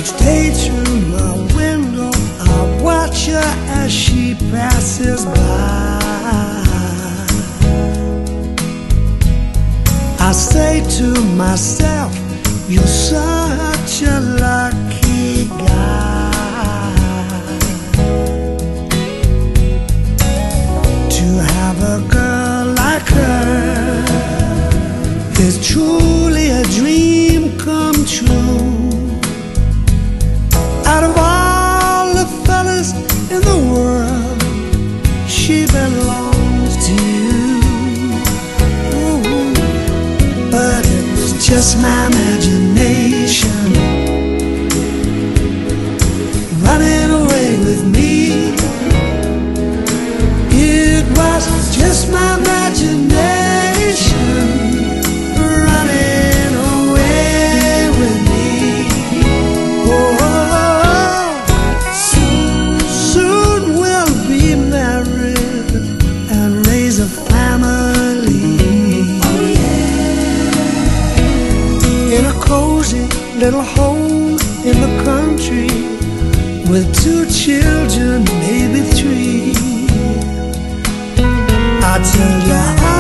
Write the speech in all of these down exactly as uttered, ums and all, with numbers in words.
Each day through my window I watch her as she passes by. I say to myself, you're such a lucky guy to have a girl like her. Is truly a dream come true. Out of all the fellas in the world, she belongs to you. Ooh. But it was just my imagination running away with me. It was just my imagination running away with me. Oh, soon, soon we'll be married and raise a family. Oh, yeah. In a cozy little home in the country with two children, maybe three. I tell you,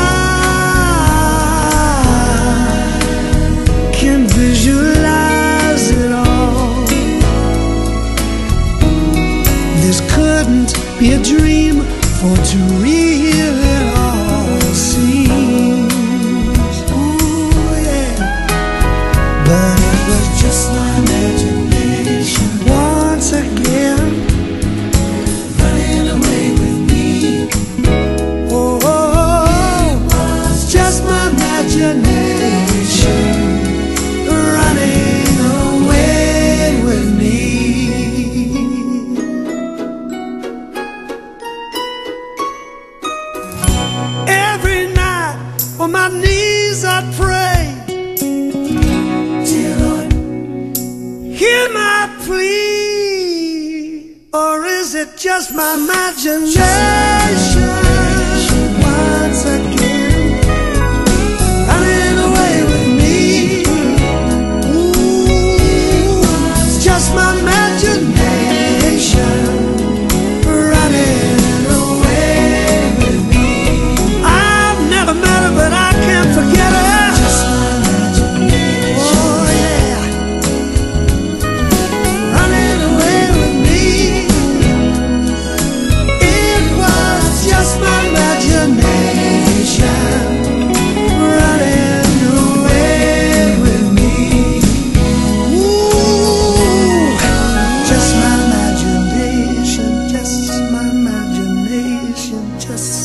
I can visualize it all. This couldn't be a dream, for to real it all seems. Ooh, yeah. But it was just my imagination once again running away with me. Oh, oh, it was just my imagination running away with me. Every night on my knees I pray, dear Lord, hear my plea. Or is it just my imagination once again running away with me? Ooh, it's just my imagination running away with me. I've never met her, but I can't forget her. Just my imagination. Oh yeah, running away with me. It was just my imagination running away with me. Ooh, just my imagination, just my imagination, just